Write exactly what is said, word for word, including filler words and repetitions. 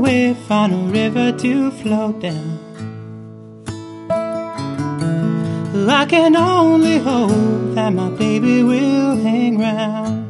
away, find a river to float down. I can only hope that my baby will hang round.